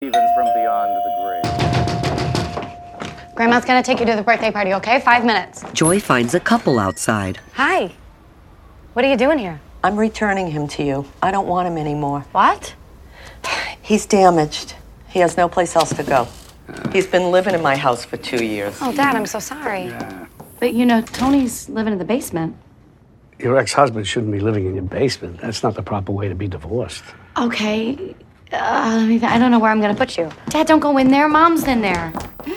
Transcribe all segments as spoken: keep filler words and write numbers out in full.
even from beyond the grave. Grandma's gonna take you to the birthday party, okay? Five minutes. Joy finds a couple outside. Hi. What are you doing here? I'm returning him to you. I don't want him anymore. What? He's damaged. He has no place else to go. He's been living in my house for two years. Oh, Dad, I'm so sorry. Yeah. But, you know, Tony's living in the basement. Your ex-husband shouldn't be living in your basement. That's not the proper way to be divorced. Okay. Uh, let me th- I don't know where I'm going to put you. Dad, don't go in there. Mom's in there.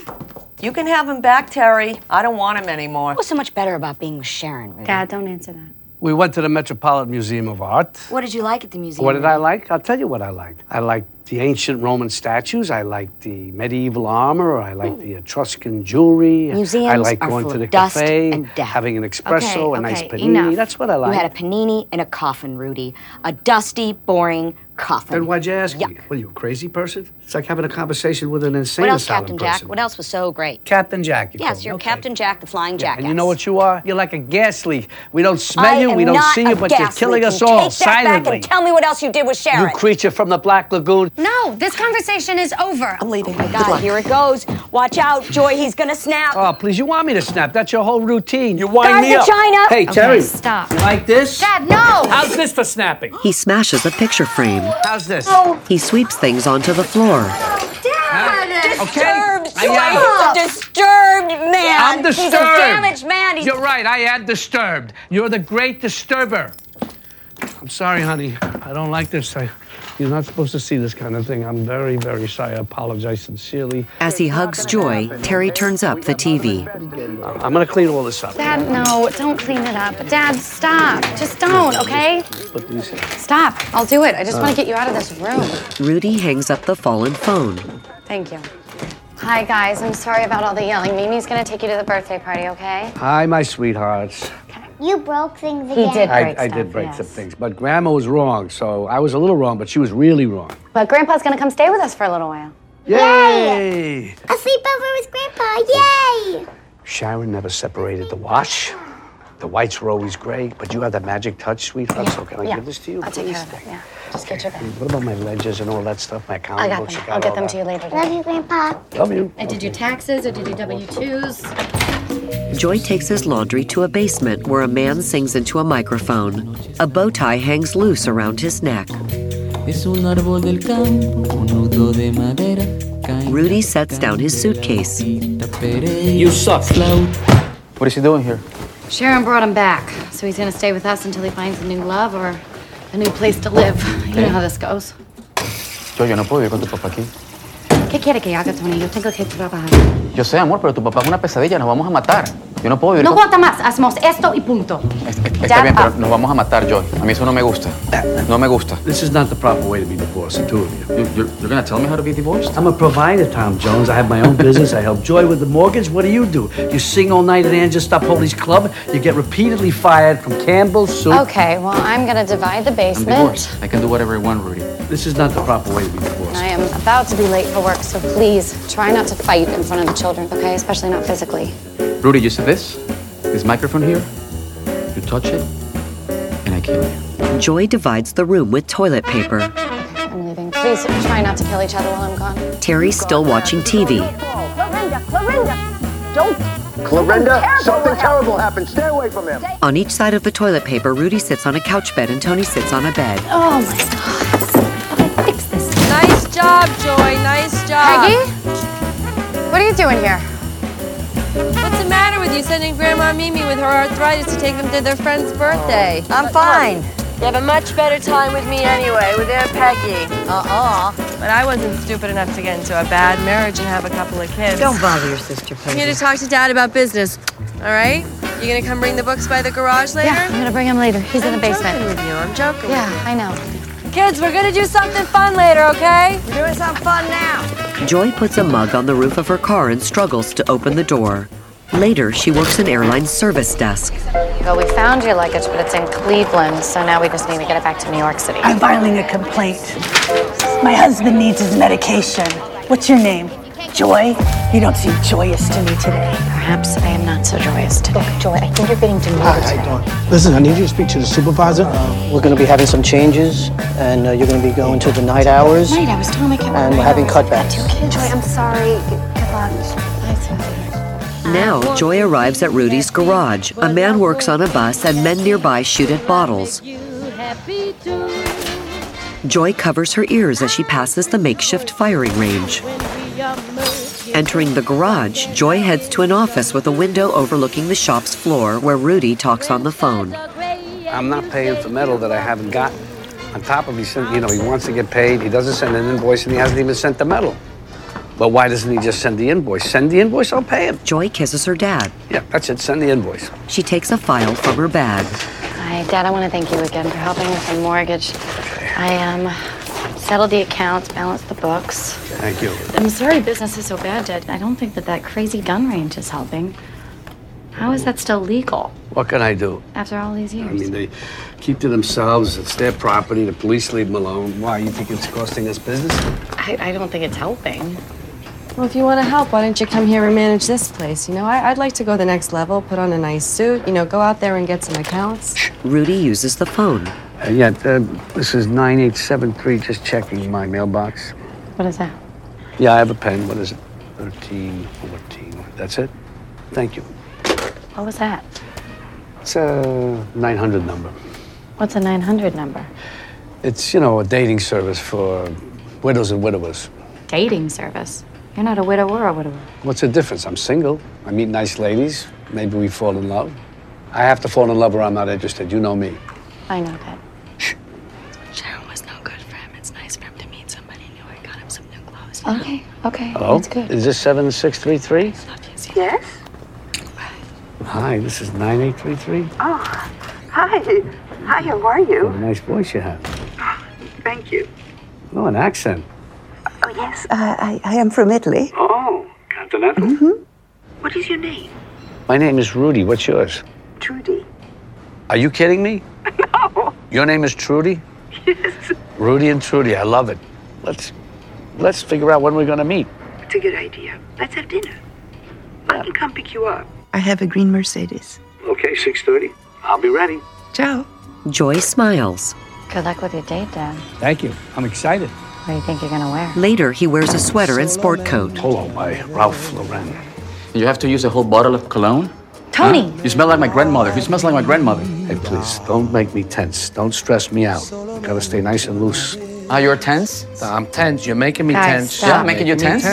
You can have him back, Terry. I don't want him anymore. What's so much better about being with Sharon, Rudy? Dad, don't answer that. We went to the Metropolitan Museum of Art. What did you like at the museum? What did I like? I'll tell you what I liked. I liked the ancient Roman statues. I liked the medieval armor. I liked the Etruscan jewelry. Museums I liked are going full to the of dust cafe, and death. having an espresso, Okay, a nice okay, panini. enough. That's what I liked. You had a panini in a coffin, Rudy. A dusty, boring coffin. Then why'd you ask Yuck. me? What are you, a crazy person? It's like having a conversation with an insane What else, asylum Captain person. Jack? What else was so great? Captain Jack, you Yes, told me. you're Okay. Captain Jack, the flying Yeah, jackass. and you know what you are? You're like a gas leak. We don't smell I you, am we don't not see a you, but you're gas killing leak. us You all take that silently. back and tell me what else you did with Sharon. You creature from the Black Lagoon. No, this conversation is over. I'm leaving. Oh my God, here it goes. Watch out, Joy, he's gonna snap. Oh, please, you want me to snap. That's your whole routine. You wind Guard me the up. China. Hey, Okay, Terry. stop. You like this? Dad, no! How's this for snapping? He smashes a picture frame. How's this? He sweeps things onto the floor. Disturbed, Okay. Joy. I He's a disturbed man. I'm disturbed. He's a damaged man. He's... You're right, I am disturbed. You're the great disturber. I'm sorry, honey. I don't like this. I, you're not supposed to see this kind of thing. I'm very, very sorry. I apologize sincerely. As he hugs Joy, Terry turns up the T V. I'm going to clean all this up. Dad, no, don't clean it up. Dad, stop. Just don't, okay? Put these in. Stop. I'll do it. I just want to get you out of this room. Rudy hangs up the fallen phone. Thank you. Hi, guys. I'm sorry about all the yelling. Mimi's going to take you to the birthday party, okay? Hi, my sweethearts. You broke things He again. did. I, Great I stuff, did break yes. some things, but Grandma was wrong, so I was a little wrong, but she was really wrong. But Grandpa's going to come stay with us for a little while. Yay! A sleepover with Grandpa, yay! Sharon never separated the wash. The whites were always gray, but you have that magic touch, sweetheart, so can I Yeah. give this to you? I'll take please? care of it, yeah. Just get your bag. What about my ledgers and all that stuff, my account I got books? them. You I'll get all them that? to you later. Love you, Grandpa. Love you. I did your taxes. I did your W two's. Joy takes his laundry to a basement where a man sings into a microphone. A bow tie hangs loose around his neck. Rudy sets down his suitcase. You suck. What is he doing here? Sharon brought him back, so he's going to stay with us until he finds a new love or a new place to live. You know how this goes. Yo, yo no puedo ir con tu papá aquí. ¿Qué quiere que haga, Tony? Yo tengo que trabajar. Yo sé, amor, pero tu papá es una pesadilla. Nos vamos a matar. Yo no puedo vivir No con... aguanta más. Hacemos esto y punto. Es- es- Está Dad, bien, pero ah. nos vamos a matar, Joy. A mí eso no me gusta. No me gusta. This is not the proper way to be divorced, the two of you. You, you're, you're gonna tell me how to be divorced? I'm a provider, Tom Jones. I have my own business. I help Joy with the mortgage. What do you do? You sing all night at Angestopoli's club. You get repeatedly fired from Campbell's Soup. Okay, well, I'm going to divide the I'm basement. divorced. I can do whatever I want, Rudy. This is not the proper way to be divorced. I am about to be late for work, so please try not to fight in front of the children, okay? Especially not physically. Rudy, you see this? This microphone here? You touch it, and I kill you. Joy divides the room with toilet paper. I'm leaving. Please try not to kill each other while I'm gone. Terry's still watching T V. Clorinda, Clorinda, don't. Clorinda, something terrible happened. Stay away from him. On each side of the toilet paper, Rudy sits on a couch bed and Tony sits on a bed. Oh, my God. How do I fix this? Nice job, Joy. Nice job. Peggy? What are you doing here? What's the matter with you sending Grandma Mimi with her arthritis to take them to their friend's birthday? I'm fine. You have a much better time with me anyway, with Aunt Peggy. Uh-uh. But I wasn't stupid enough to get into a bad marriage and have a couple of kids. Don't bother your sister, I'm please. here to talk to Dad about business, all right? You gonna come bring the books by the garage later? Yeah, I'm going to bring him later. He's in the I'm basement. joking with you. I'm joking. Yeah, I know. Kids, we're gonna do something fun later, okay? We're doing something fun now. Joy puts a mug on the roof of her car and struggles to open the door. Later, she works an airline service desk. Well, we found your luggage, but it's in Cleveland, so now we just need to get it back to New York City. I'm filing a complaint. My husband needs his medication. What's your name? Joy, you don't seem joyous to me today. Perhaps I am not so joyous today. Look, Joy, I think you're getting to know Hi, today. how you doing? Listen, I need you to speak to the supervisor. Uh, we're going to be having some changes, and uh, you're going to be going to the night hours. Night, I was telling my kid. And we're having cutbacks. Joy, I'm sorry. Good luck. Now, Joy arrives at Rudy's garage. A man works on a bus, and men nearby shoot at bottles. Joy covers her ears as she passes the makeshift firing range. Entering the garage, Joy heads to an office with a window overlooking the shop's floor where Rudy talks on the phone. I'm not paying for metal that I haven't got. On top of he sent, you know, he wants to get paid. He doesn't send an invoice, and he hasn't even sent the metal. But why doesn't he just send the invoice? Send the invoice, I'll pay him. Y kisses her dad. Yeah, that's it. Send the invoice. She takes a file from her bag. Hi, Dad, I want to thank you again for helping with the mortgage. I um settled the accounts, balanced the books. Thank you. I'm sorry business is so bad, Dad. I don't think that that crazy gun range is helping. How is that still legal What can I do? after all these years? I mean, they keep to themselves. It's their property. The police leave them alone. Why, you think it's costing us business? I, I don't think it's helping. Well, if you want to help, why don't you come here and manage this place? You know, I, I'd like to go the next level, put on a nice suit, you know, go out there and get some accounts. Rudy uses the phone. Uh, yeah, uh, this is nine eight seven three, just checking my mailbox. What is that? Yeah, I have a pen. What is it? thirteen fourteen. That's it? Thank you. What was that? It's a nine hundred number. What's a nine hundred number? It's, you know, a dating service for widows and widowers. Dating service. You're not a widower or a widower. What's the difference? I'm single. I meet nice ladies. Maybe we fall in love. I have to fall in love or I'm not interested. You know me. I know that. Sharon was no good for him. It's nice for him to meet somebody new. I got him some new clothes. Okay, okay. Hello? That's good. Is this seven six three three? Yes? Hi, this is nine eight three three. Oh, hi. Hi, how are you? What a nice voice you have. Thank you. Oh, an accent. Oh, yes, uh, I, I am from Italy. Oh, continental. Mm-hmm. What is your name? My name is Rudy. What's yours? Trudy. Are you kidding me? No. Your name is Trudy? Yes. Rudy and Trudy. I love it. Let's let's figure out when we're going to meet. It's a good idea. Let's have dinner. I can come pick you up. I have a green Mercedes. Okay, six thirty. I'll be ready. Ciao. Joy smiles. Good luck with your date, Dad. Thank you. I'm excited. What do you think you're gonna wear? Later, he wears a sweater and sport coat. Polo by Ralph Lauren. You have to use a whole bottle of cologne? Tony! Huh? You smell like my grandmother. He smells like my grandmother. Hey, please, don't make me tense. Don't stress me out. Gotta stay nice and loose. Ah, you're tense? I'm tense. You're making me Guys, tense. stop. Yeah, making you me tense?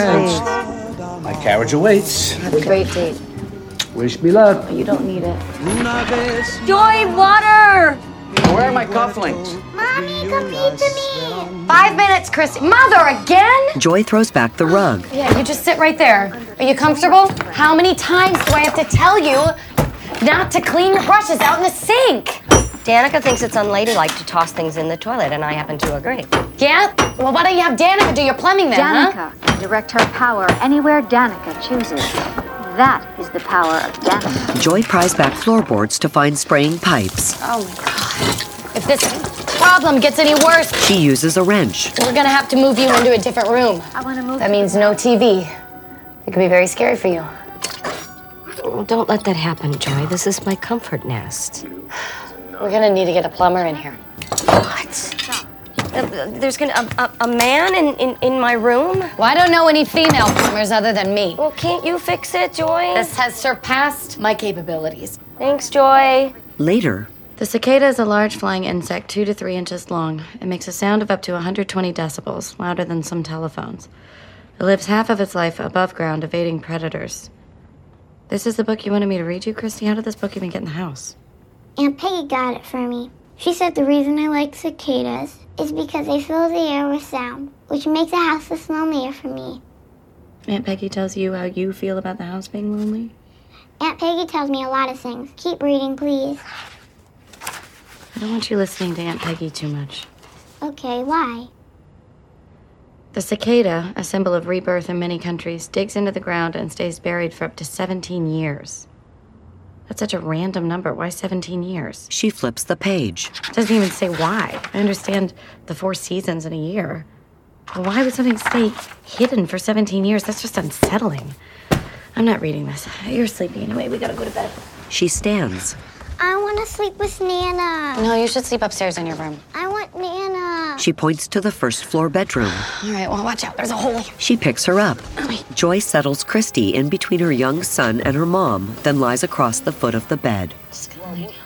My carriage awaits. Have a great date. Wish me luck. You don't need it. Joy, water! Where are my cufflinks? Mommy, come feed to me. Five minutes, Christy. Mother, again? Joy throws back the rug. Yeah, you just sit right there. Are you comfortable? How many times do I have to tell you not to clean your brushes out in the sink? Danica thinks it's unladylike to toss things in the toilet, and I happen to agree. Yeah? Well, why don't you have Danica do your plumbing then, Danica huh? can direct her power anywhere Danica chooses. That is the power of Danica. Joy pries back floorboards to find spraying pipes. Oh, my God. If this problem gets any worse, She uses a wrench. we're gonna have to move you into a different room. I want to move. That means no T V. It could be very scary for you. Oh, don't let that happen, Joy. This is my comfort nest. We're gonna need to get a plumber in here. What? Uh, there's gonna a, a, a man in, in, in my room? Well, I don't know any female plumbers other than me. Well, can't you fix it, Joy? This has surpassed my capabilities. Thanks, Joy. Later, The cicada is a large flying insect, two to three inches long. It makes a sound of up to one hundred twenty decibels, louder than some telephones. It lives half of its life above ground, evading predators. This is the book you wanted me to read you, Christy? How did this book even get in the house? Aunt Peggy got it for me. She said the reason I like cicadas is because they fill the air with sound, which makes the house less lonelier for me. Aunt Peggy tells you how you feel about the house being lonely? Aunt Peggy tells me a lot of things. Keep reading, please. I don't want you listening to Aunt Peggy too much. Okay, why? The cicada, a symbol of rebirth in many countries, digs into the ground and stays buried for up to seventeen years. That's such a random number. Why seventeen years? She flips the page. It doesn't even say why. I understand the four seasons in a year. Well, why would something stay hidden for seventeen years? That's just unsettling. I'm not reading this. You're sleepy anyway. We gotta go to bed. She stands. I want to sleep with Nana. No, you should sleep upstairs in your room. I want Nana. She points to the first floor bedroom. All right, well, watch out. There's a hole here. She picks her up. Joy settles Christy in between her young son and her mom, then lies across the foot of the bed. Just gonna lay down.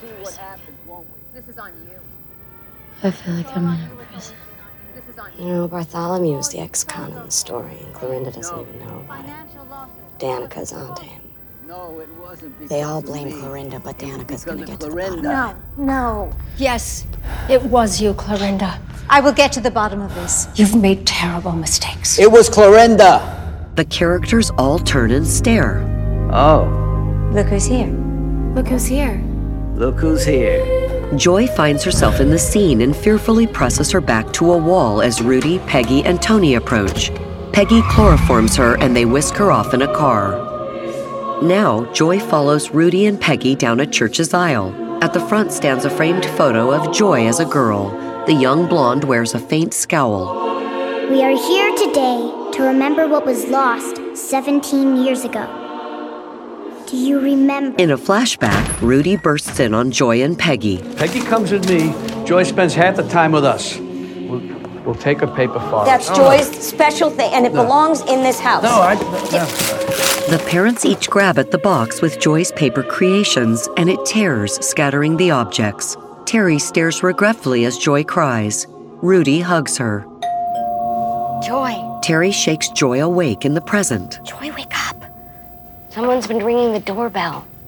I feel like I'm in a prison. You know, Bartholomew's the ex-con in the story, and Clorinda doesn't even know about it. Danica's onto him. They all blame Clorinda, but Danica's gonna get to the bottom. No, no. Yes, it was you, Clorinda. I will get to the bottom of this. You've made terrible mistakes. It was Clorinda. The characters all turn and stare. Oh. Look who's here. Look who's here. Look who's here. Joy finds herself in the scene and fearfully presses her back to a wall as Rudy, Peggy, and Tony approach. Peggy chloroforms her and they whisk her off in a car. Now, Joy follows Rudy and Peggy down a church's aisle. At the front stands a framed photo of Joy as a girl. The young blonde wears a faint scowl. We are here today to remember what was lost seventeen years ago. Do you remember? In a flashback, Rudy bursts in on Joy and Peggy. Peggy comes with me. Joy spends half the time with us. We'll, we'll take her paper far. That's oh, Joy's no. special thing, and it No. belongs in this house. No, I... No. The parents each grab at the box with Joy's paper creations, and it tears, scattering the objects. Terry stares regretfully as Joy cries. Rudy hugs her. Joy. Terry shakes Joy awake in the present. Joy, wake up. Someone's been ringing the doorbell.